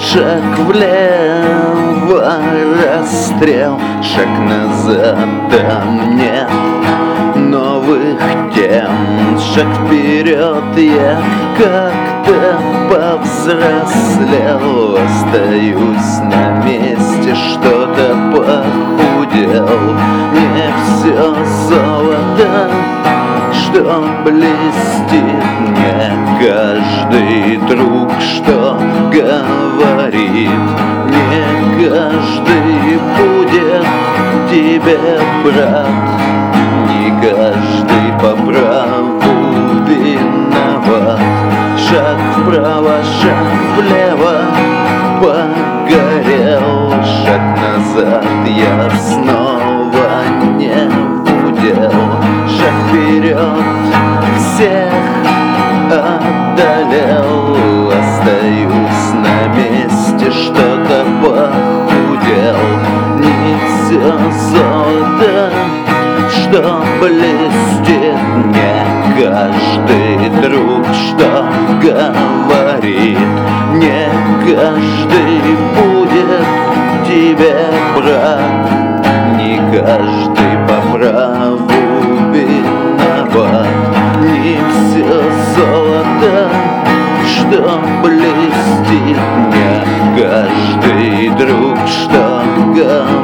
Шаг влево, расстрел, шаг назад, там нет новых тем. Шаг вперед, я как-то повзрослел. Остаюсь на месте, что-то похудел. Не все золото, что блестит, не каждый друг, что говорит, не каждый будет тебе брат, не каждый по праву виноват. Шаг вправо, шаг влево, погорел, шаг назад, я снова не удел. Шаг вперед, всех одолел. Остаюсь на месте, что-то похудел. Не все золото, что блестит, не каждый друг, что говорит, не каждый будет тебе брат, не каждый по праву виноват. Не все золото, что блестит, не каждый друг, что говорит,